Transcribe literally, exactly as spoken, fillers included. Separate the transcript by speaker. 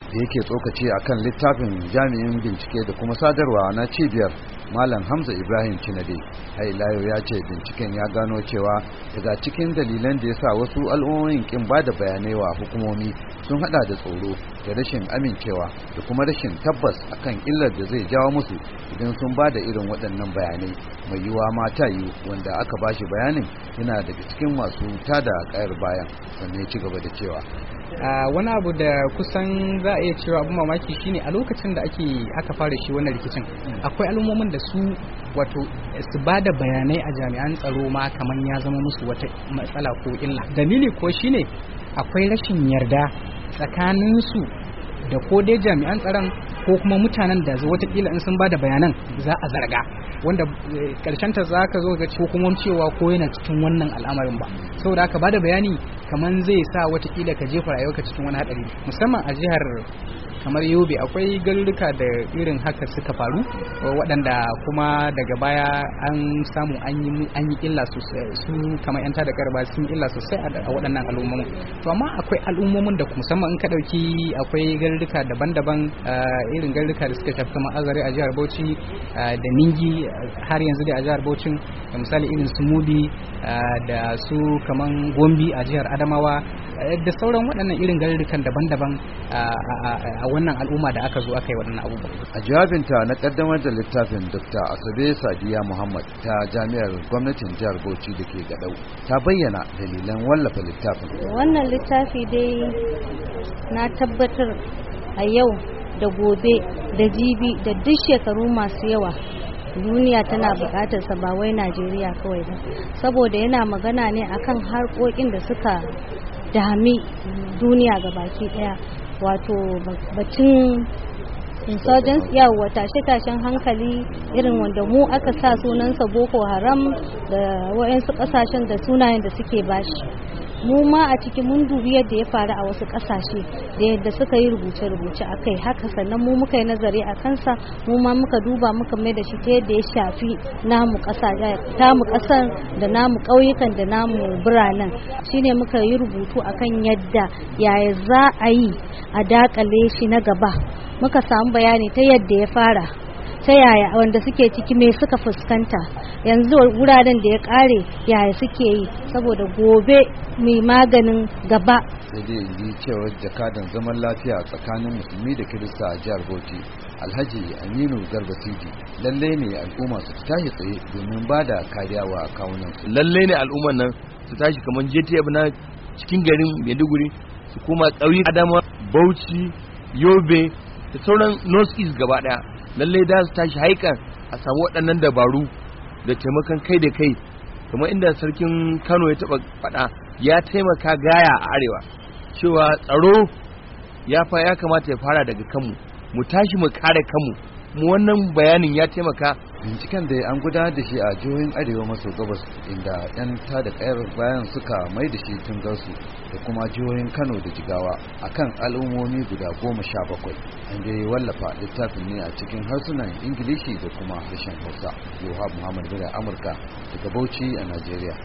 Speaker 1: da yake tsokaci akan littafin jami'in bincike da kuma sadarwa na cibiyar Malam Hamza Ibrahim Cinade. Hailayo ya ce binciken ya gano cewa daga cikin dalilan da ya sa wasu al'ummomin kin ba da bayanai wa hukumomi sun hada da tsoro da rashin amincewa da kuma rashin tabbas akan illar da zai jawo musu idan sun ba da irin waɗannan bayanai. Mai yiwuwa mata yi wanda aka bashi bayanin yana daga cikin masu tada kayar bayan, sannan ya ci gaba da cewa
Speaker 2: Uh, wani abu da kusan za a iya cewa abin mamaki shine a lokacin da ake aka fara shi wannan rikicin akwai al'ummomin da su wato su ba da bayanai a jami'an tsaro ma kamar ya zama musu wata matsala ko illa. Dalili ko shine akwai rashin yarda tsakanin su da ko dai jami'an tsaron ko kuma mutanen da watakila in sun ba da bayanan za a zarga, wanda karshen ta za ka zo ga ko kuma cewa ko yana cikin wannan al'amarin ba, saboda haka ba da bayani kamar zai sa watakila ka jefa rayuwarka cikin wani hadari. Musamman a jihar kamar Yobe akwai garuruka da irin haka suka faru, waɗanda kuma daga baya an samu an yi illa sosai, su kamar yan tada karba sun illa sosai a waɗannan al'ummomin. To amma akwai al'ummomin da musamman in ka ɗauki akwai garuruka daban-daban, irin garuruka da suka shafi kamar Azare a jihar Bauchi da Ningi har yanzu da a jihar Bauchi, da misali irin su Mubi da su kamar Gombe a jihar Adamawa da sauran waɗannan irin garurukan daban-daban a wannan al'umma da aka zo aka yi waɗannan abubuwa.
Speaker 1: A jawabinta na kaddamar da littafin, Dokta Asabe Sadiya Muhammad ta Jami'ar Gwamnatin Jihar Bauchi da ke Gadau ta bayyana dalilan wallafa littafin.
Speaker 3: Wannan littafi dai na tabbatar a yau da gobe da jibi da duk shekaru masu yawa duniya tana buƙatar sa, ba wai Najeriya kawai ba, saboda yana magana ne akan harkokin da suka dami duniya gabaki daya, wato batun insurgents, yawa tashe-tashen hankali irin wanda mu aka sa sunansa Boko Haram da wayansu kasashen da sunayen da suke bashi. Mu ma a cikin mun dubi yadda ya faru a wasu kasashe da yadda suka yi rubuce-rubuce a kai, haka sannan mu muka yi nazari a kansa, mu ma muka duba muka mai da shi ta yadda ya shafi namu tamu kasar da namu ƙauyukan da namu biranen. Shine muka yi rubutu akan yadda yaya za a yi a dakale shi na gaba. Muka samu bayani ta yadda ya fara, ta yaya wanda suke ciki me suka fuskanta, yanzu wuraren da ya kare yaya suke yi, saboda gobe mai maganin gaba.
Speaker 1: Sai dai yi cewar jakadan zaman lafiya tsakanin musulmi da kirista a jihar Bauchi, Alhaji Aminu Garba Sidi, lalle ne al'umma su tashi tsaye domin ba da kariya wa kawunan su.
Speaker 4: Lalle ne al'umman nan su tashi kamar J T F na cikin garin Maiduguri, su koma ƙauyen Adama, Bauchi, Yobe da sauran North East gaba daya. Lallai da su tashi haikan a samu waɗannan dabaru da taimakon kai da kai, kuma inda sarkin Kano ya taɓa faɗa ya taimaka gaya a arewa cewa tsaro ya fa ya kamata ya fara daga kanmu, mu tashi mu kare kanmu. Mu wannan bayanin ya taimaka.
Speaker 1: Binciken da an gudanar da shi a jihohin arewa maso gabas, inda yan tada kayar bayan suka mai da shi tun garsu, da kuma jihohin Kano da Jigawa akan al'ummomi guda goma sha bakwai. An dai wallafa littafin ne a cikin harsunan Ingilishi da kuma harshen Hausa. Yohab Muhammad Bala, Amurka, daga Bauchi a Najeriya.